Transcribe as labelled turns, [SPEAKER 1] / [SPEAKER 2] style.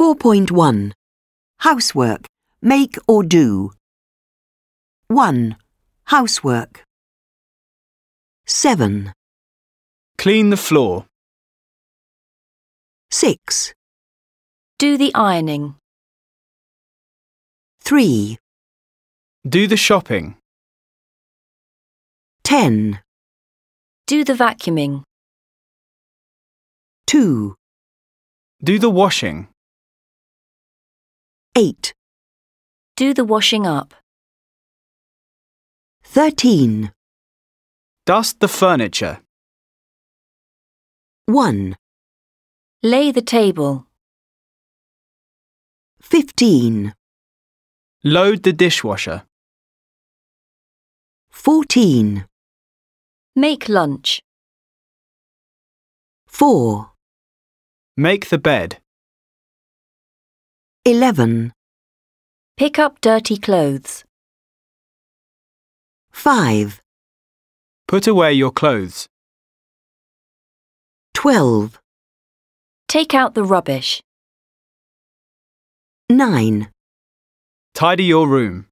[SPEAKER 1] 4.1. Housework. Make or do. 1. Housework. 7.
[SPEAKER 2] Clean the floor.
[SPEAKER 1] 6.
[SPEAKER 3] Do the ironing.
[SPEAKER 1] 3.
[SPEAKER 2] Do the shopping.
[SPEAKER 1] 10.
[SPEAKER 3] Do the vacuuming.
[SPEAKER 1] 2.
[SPEAKER 2] Do the washing.
[SPEAKER 1] 8.
[SPEAKER 3] Do the washing up.
[SPEAKER 1] 13.
[SPEAKER 2] Dust the furniture.
[SPEAKER 1] 1.
[SPEAKER 3] Lay the table.
[SPEAKER 1] 15.
[SPEAKER 2] Load the dishwasher.
[SPEAKER 1] 14.
[SPEAKER 3] Make lunch.
[SPEAKER 1] 4.
[SPEAKER 2] Make the bed.
[SPEAKER 1] 11.
[SPEAKER 3] Pick up dirty clothes.
[SPEAKER 1] 5.
[SPEAKER 2] Put away your clothes.
[SPEAKER 1] 12.
[SPEAKER 3] Take out the rubbish.
[SPEAKER 1] 9.
[SPEAKER 2] Tidy your room.